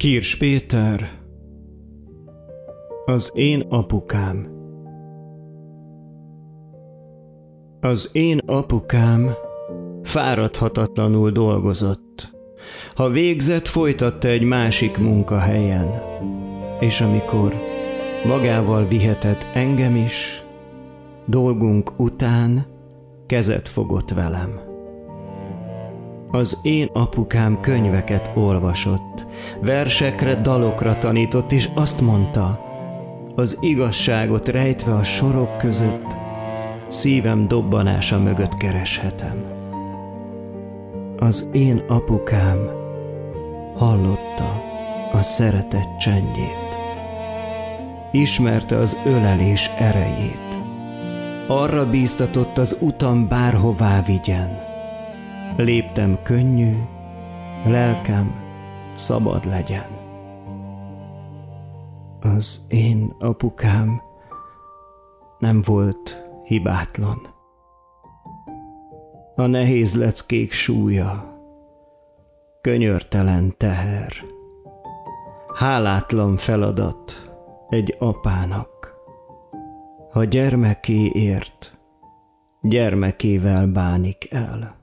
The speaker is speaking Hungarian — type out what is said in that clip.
Kirsch Péter, az én apukám. Az én apukám fáradhatatlanul dolgozott. Ha végzett, folytatta egy másik munkahelyen, és amikor magával vihetett engem is, dolgunk után kezet fogott velem. Az én apukám könyveket olvasott, versekre, dalokra tanított, és azt mondta, az igazságot rejtve a sorok között, szívem dobbanása mögött kereshetem. Az én apukám hallotta a szeretet csendjét, ismerte az ölelés erejét, arra bíztatott az utam bárhová vigyen. Léptem könnyű, lelkem szabad legyen. Az én apukám nem volt hibátlan. A nehéz leckék súlya, könyörtelen teher, hálátlan feladat egy apának, ha gyermekéért gyermekével bánik el.